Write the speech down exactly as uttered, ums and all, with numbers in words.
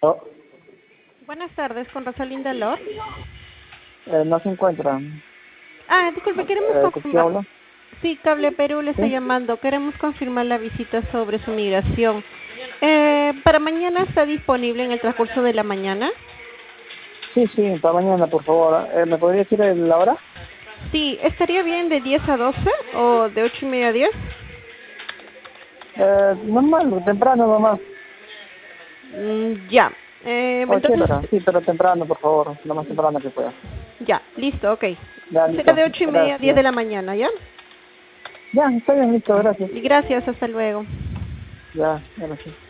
Oh, Buenas tardes, con Rosalinda Lor. eh, no se encuentra. Ah, disculpe, queremos Eh, ¿con quién confirmar. hablo? Sí, Cable Perú le estoy Sí, llamando. Queremos confirmar la visita sobre su migración. Eh, ¿Para mañana está disponible en el transcurso de la mañana? sí, sí, para mañana, por favor. Eh, ¿Me podría decir el- la hora? Sí, ¿estaría bien de diez a doce o de ocho y media a diez? Eh, normal, temprano nomás. Mm, ya. Eh, Cualquier entonces, hora, sí, pero temprano, por favor. Lo más temprano que pueda. ya, listo, ok. Ya, Será listo. de ocho y media a diez Gracias. de la mañana, ¿ya? Ya, está bien, listo, gracias. Y gracias, hasta luego. Ya, gracias.